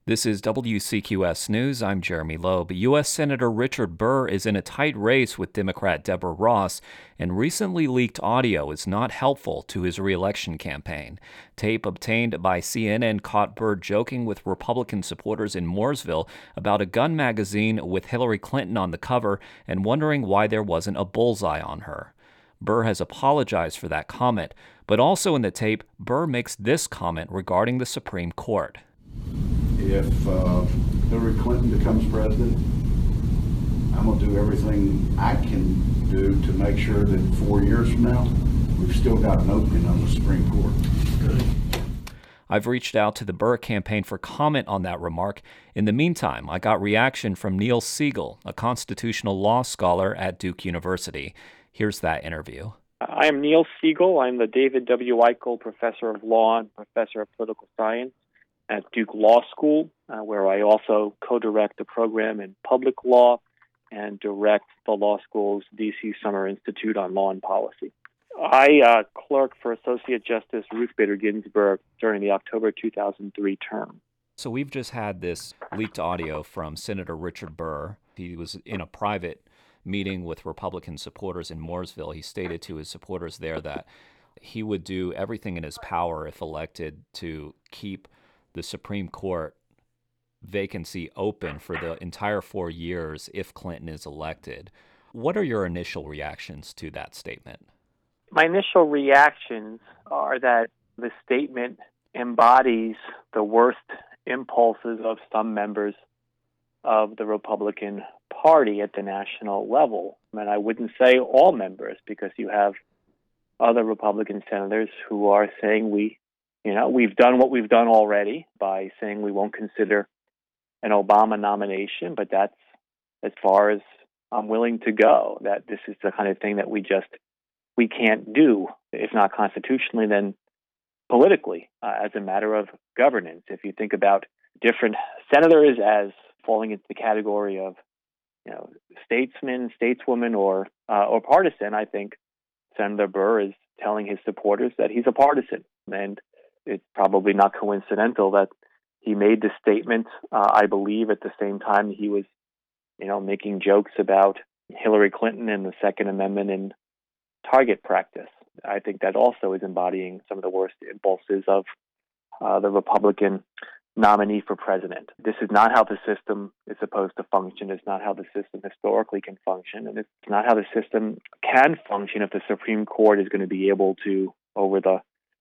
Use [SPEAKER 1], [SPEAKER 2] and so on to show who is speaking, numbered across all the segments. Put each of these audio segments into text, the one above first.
[SPEAKER 1] This is WCQS News. I'm Jeremy Loeb. U.S. Senator Richard Burr is in a tight race with Democrat Deborah Ross, and recently leaked audio is not helpful to his reelection campaign. Tape obtained by CNN caught Burr joking with Republican supporters in Mooresville about a gun magazine with Hillary Clinton on the cover and wondering why there wasn't a bullseye on her. Burr has apologized for that comment, but also in the tape, Burr makes this comment regarding the Supreme Court.
[SPEAKER 2] If Hillary Clinton becomes president, I'm going to do everything I can do to make sure that 4 years from now, we've still got an opening on the Supreme Court. Good.
[SPEAKER 1] I've reached out to the Burr campaign for comment on that remark. In the meantime, I got reaction from Neil Siegel, a constitutional law scholar at Duke University. Here's that interview.
[SPEAKER 3] I am Neil Siegel. I'm the David W. Eichel Professor of Law and Professor of Political Science at Duke Law School, where I also co-direct the program in public law and direct the law school's D.C. Summer Institute on Law and Policy. I clerked for Associate Justice Ruth Bader Ginsburg during the October 2003 term.
[SPEAKER 1] So we've just had this leaked audio from Senator Richard Burr. He was in a private meeting with Republican supporters in Mooresville. He stated to his supporters there that he would do everything in his power, if elected, to keep the Supreme Court vacancy open for the entire 4 years if Clinton is elected. What are your initial reactions to that statement?
[SPEAKER 3] My initial reactions are that the statement embodies the worst impulses of some members of the Republican Party at the national level. And I wouldn't say all members, because you have other Republican senators who are saying we've done what we've done already by saying we won't consider an Obama nomination, but that's as far as I'm willing to go, that this is the kind of thing that we can't do, if not constitutionally, then politically, as a matter of governance. If you think about different senators as falling into the category of, statesman, stateswoman, or partisan, I think Senator Burr is telling his supporters that he's a partisan. And it's probably not coincidental that he made this statement, I believe, at the same time he was, making jokes about Hillary Clinton and the Second Amendment in target practice. I think that also is embodying some of the worst impulses of the Republican nominee for president. This is not how the system is supposed to function. It's not how the system historically can function. And it's not how the system can function if the Supreme Court is going to be able to, over the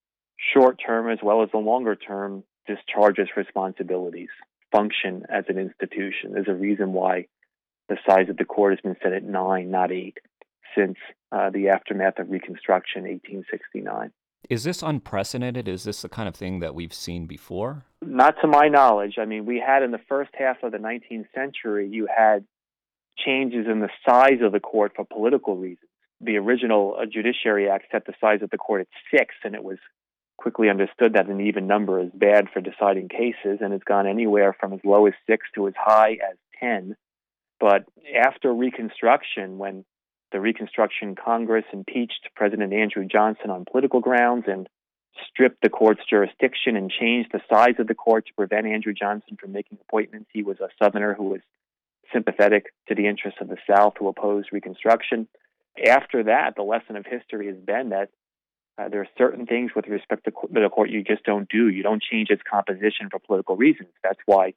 [SPEAKER 3] short term as well as the longer term, discharge its responsibilities, function as an institution. There's a reason why the size of the court has been set at 9, not 8, since the aftermath of Reconstruction, 1869.
[SPEAKER 1] Is this unprecedented? Is this the kind of thing that we've seen before?
[SPEAKER 3] Not to my knowledge. I mean, we had in the first half of the 19th century, you had changes in the size of the court for political reasons. The original Judiciary Act set the size of the court at 6, and it was quickly understood that an even number is bad for deciding cases, and it's gone anywhere from as low as 6 to as high as 10. But after Reconstruction, when the Reconstruction Congress impeached President Andrew Johnson on political grounds and stripped the court's jurisdiction and changed the size of the court to prevent Andrew Johnson from making appointments. He was a Southerner who was sympathetic to the interests of the South, who opposed Reconstruction. After that, the lesson of history has been that there are certain things with respect to the court you just don't do. You don't change its composition for political reasons. That's why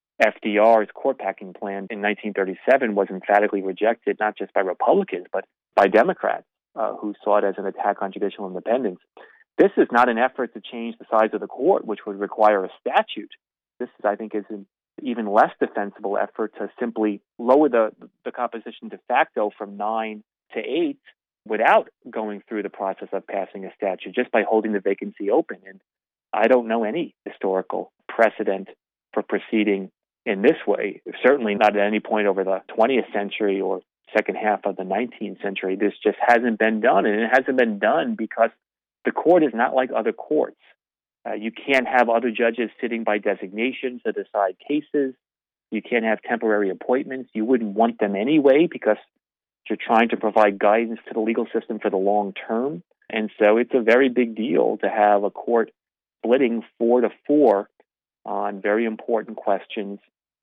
[SPEAKER 3] FDR's court packing plan in 1937 was emphatically rejected, not just by Republicans, but by Democrats who saw it as an attack on judicial independence. This is not an effort to change the size of the court, which would require a statute. This, I think, is an even less defensible effort to simply lower the composition de facto from 9 to 8 without going through the process of passing a statute, just by holding the vacancy open. And I don't know any historical precedent for proceeding in this way, certainly not at any point over the 20th century or second half of the 19th century. This just hasn't been done, and it hasn't been done because the court is not like other courts. You can't have other judges sitting by designation to decide cases. You can't have temporary appointments. You wouldn't want them anyway because you're trying to provide guidance to the legal system for the long term. And so it's a very big deal to have a court splitting 4-4 on very important questions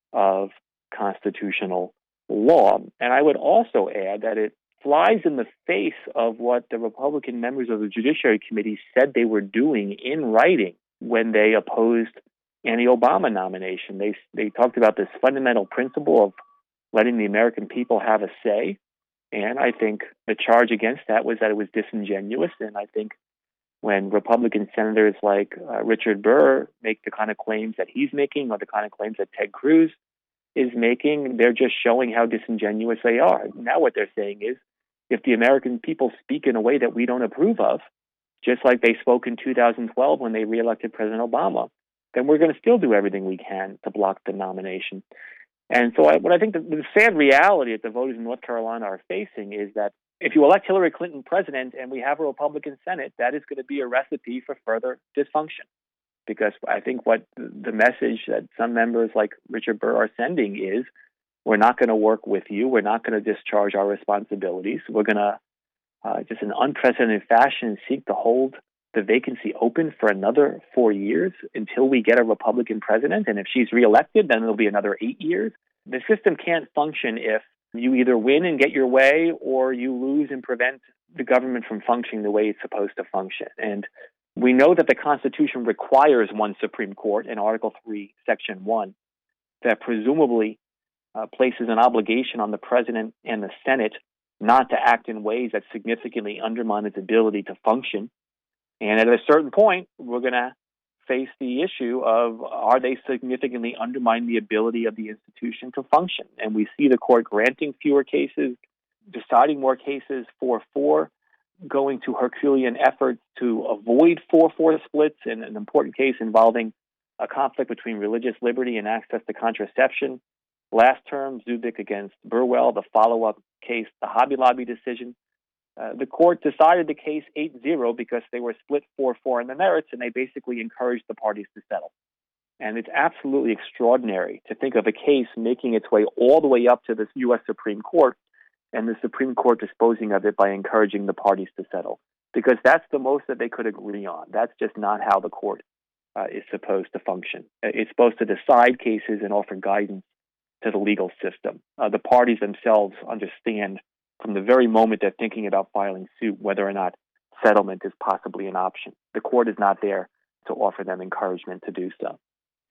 [SPEAKER 3] of constitutional law. And I would also add that it flies in the face of what the Republican members of the Judiciary Committee said they were doing in writing when they opposed any Obama nomination. They talked about this fundamental principle of letting the American people have a say. And I think the charge against that was that it was disingenuous. And I think when Republican senators like Richard Burr make the kind of claims that he's making, or the kind of claims that Ted Cruz is making, they're just showing how disingenuous they are. Now what they're saying is, if the American people speak in a way that we don't approve of, just like they spoke in 2012 when they reelected President Obama, then we're going to still do everything we can to block the nomination. And so what I think the sad reality that the voters in North Carolina are facing is that if you elect Hillary Clinton president and we have a Republican Senate, that is going to be a recipe for further dysfunction. Because I think what the message that some members like Richard Burr are sending is, we're not going to work with you. We're not going to discharge our responsibilities. We're going to, just in unprecedented fashion, seek to hold the vacancy open for another 4 years until we get a Republican president. And if she's reelected, then it'll be another 8 years. The system can't function if you either win and get your way, or you lose and prevent the government from functioning the way it's supposed to function. And we know that the Constitution requires one Supreme Court in Article 3, Section 1, that presumably places an obligation on the president and the Senate not to act in ways that significantly undermine its ability to function. And at a certain point, we're going to face the issue of, are they significantly undermining the ability of the institution to function? And we see the court granting fewer cases, deciding more cases 4-4, going to Herculean efforts to avoid 4-4 splits in an important case involving a conflict between religious liberty and access to contraception. Last term, Zubik against Burwell, the follow-up case, the Hobby Lobby decision. The court decided the case 8-0 because they were split 4-4 in the merits, and they basically encouraged the parties to settle. And it's absolutely extraordinary to think of a case making its way all the way up to the U.S. Supreme Court, and the Supreme Court disposing of it by encouraging the parties to settle, because that's the most that they could agree on. That's just not how the court is supposed to function. It's supposed to decide cases and offer guidance to the legal system. The parties themselves understand from the very moment they're thinking about filing suit whether or not settlement is possibly an option. The court is not there to offer them encouragement to do so.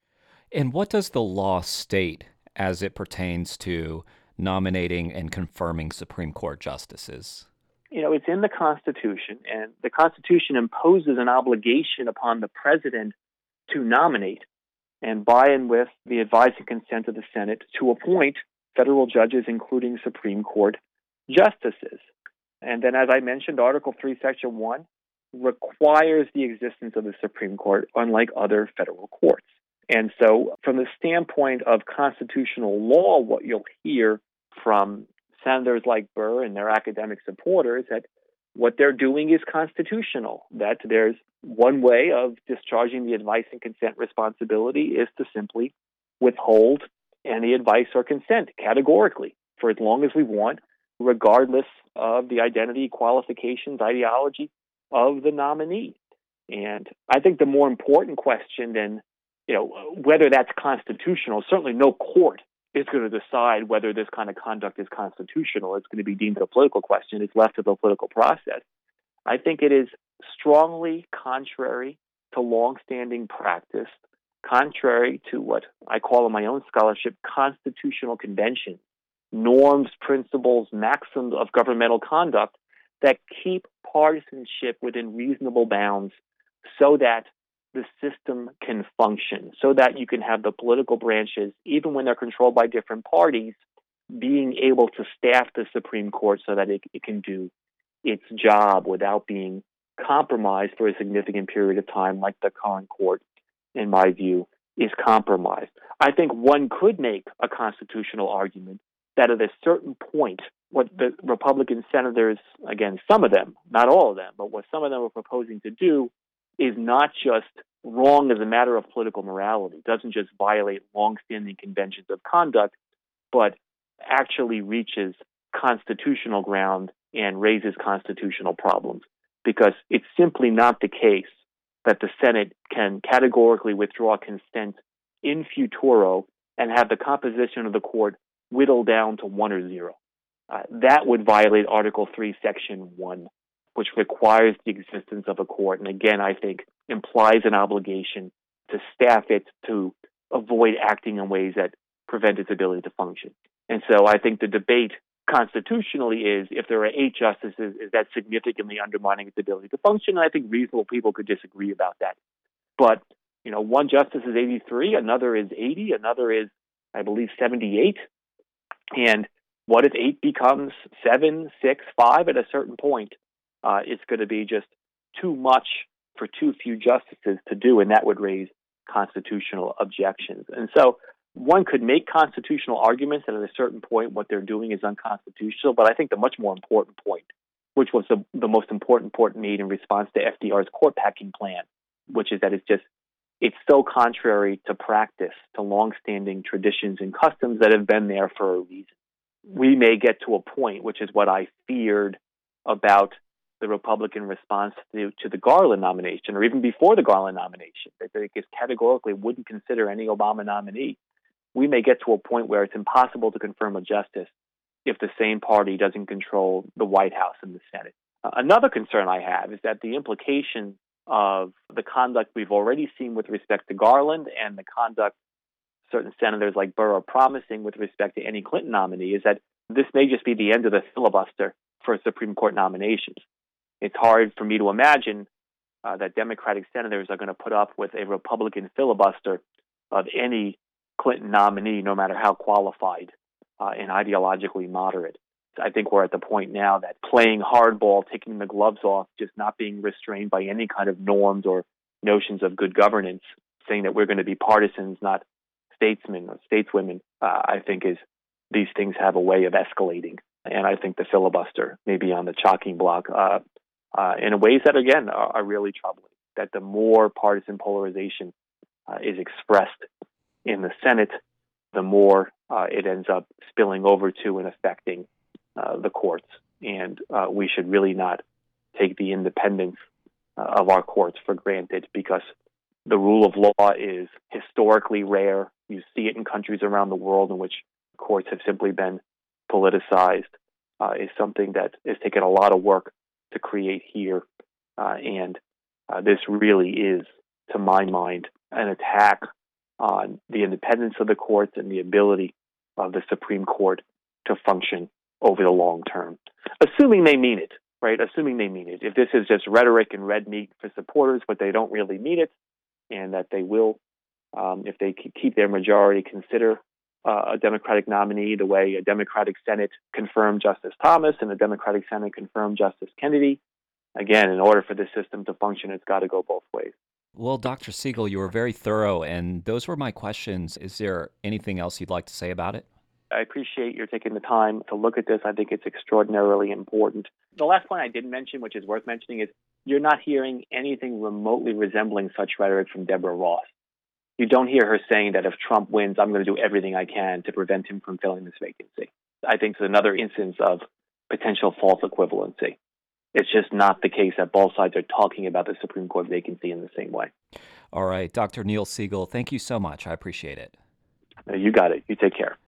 [SPEAKER 1] And what does the law state as it pertains to nominating and confirming Supreme Court justices?
[SPEAKER 3] You know, it's in the Constitution, and the Constitution imposes an obligation upon the president to nominate and by and with the advice and consent of the Senate to appoint federal judges, including Supreme Court justices. And then, as I mentioned, Article 3, Section 1 requires the existence of the Supreme Court, unlike other federal courts. And so, from the standpoint of constitutional law, what you'll hear from senators like Burr and their academic supporters, that what they're doing is constitutional, that there's one way of discharging the advice and consent responsibility is to simply withhold any advice or consent categorically for as long as we want, regardless of the identity, qualifications, ideology of the nominee. And I think the more important question than, whether that's constitutional, certainly no court is going to decide whether this kind of conduct is constitutional. It's going to be deemed a political question. It's left to the political process. I think it is strongly contrary to longstanding practice, contrary to what I call in my own scholarship constitutional convention, norms, principles, maxims of governmental conduct that keep partisanship within reasonable bounds so that the system can function, so that you can have the political branches, even when they're controlled by different parties, being able to staff the Supreme Court so that it can do its job without being compromised for a significant period of time, like the current court, in my view, is compromised. I think one could make a constitutional argument that at a certain point, what the Republican senators, again, some of them, not all of them, but what some of them are proposing to do is not just wrong as a matter of political morality. It doesn't just violate longstanding conventions of conduct, but actually reaches constitutional ground and raises constitutional problems. Because it's simply not the case that the Senate can categorically withdraw consent in futuro and have the composition of the court whittled down to 1 or 0. That would violate Article 3, Section 1, which requires the existence of a court, and again, I think implies an obligation to staff it to avoid acting in ways that prevent its ability to function. And so I think the debate constitutionally is, if there are 8 justices, is that significantly undermining its ability to function? And I think reasonable people could disagree about that. But, one justice is 83, another is 80, another is, I believe, 78. And what if 8 becomes 7, 6, 5 at a certain point? It's going to be just too much for too few justices to do, and that would raise constitutional objections. And so one could make constitutional arguments that at a certain point what they're doing is unconstitutional, but I think the much more important point, which was the most important point made in response to FDR's court packing plan, which is that it's so contrary to practice, to longstanding traditions and customs that have been there for a reason. We may get to a point, which is what I feared about the Republican response to the Garland nomination, or even before the Garland nomination, that they just categorically wouldn't consider any Obama nominee. We may get to a point where it's impossible to confirm a justice if the same party doesn't control the White House and the Senate. Another concern I have is that the implication of the conduct we've already seen with respect to Garland and the conduct certain senators like Burr are promising with respect to any Clinton nominee is that this may just be the end of the filibuster for Supreme Court nominations. It's hard for me to imagine that Democratic senators are going to put up with a Republican filibuster of any Clinton nominee, no matter how qualified and ideologically moderate. I think we're at the point now that playing hardball, taking the gloves off, just not being restrained by any kind of norms or notions of good governance, saying that we're going to be partisans, not statesmen or stateswomen, I think these things have a way of escalating. And I think the filibuster may be on the chopping block in ways that, again, are really troubling, that the more partisan polarization is expressed in the Senate, the more it ends up spilling over to and affecting the courts. And we should really not take the independence of our courts for granted, because the rule of law is historically rare. You see it in countries around the world in which courts have simply been politicized. Is something that has taken a lot of work to create here. And this really is, to my mind, an attack on the independence of the courts and the ability of the Supreme Court to function over the long term. Assuming they mean it, right? Assuming they mean it. If this is just rhetoric and red meat for supporters, but they don't really mean it, and that they will, if they keep their majority, consider a Democratic nominee the way a Democratic Senate confirmed Justice Thomas and a Democratic Senate confirmed Justice Kennedy. Again, in order for this system to function, it's got to go both ways.
[SPEAKER 1] Well, Dr. Siegel, you were very thorough, and those were my questions. Is there anything else you'd like to say about it?
[SPEAKER 3] I appreciate your taking the time to look at this. I think it's extraordinarily important. The last point I didn't mention, which is worth mentioning, is you're not hearing anything remotely resembling such rhetoric from Deborah Ross. You don't hear her saying that if Trump wins, I'm going to do everything I can to prevent him from filling this vacancy. I think it's another instance of potential false equivalency. It's just not the case that both sides are talking about the Supreme Court vacancy in the same way.
[SPEAKER 1] All right. Dr. Neil Siegel, thank you so much. I appreciate it.
[SPEAKER 3] You got it. You take care.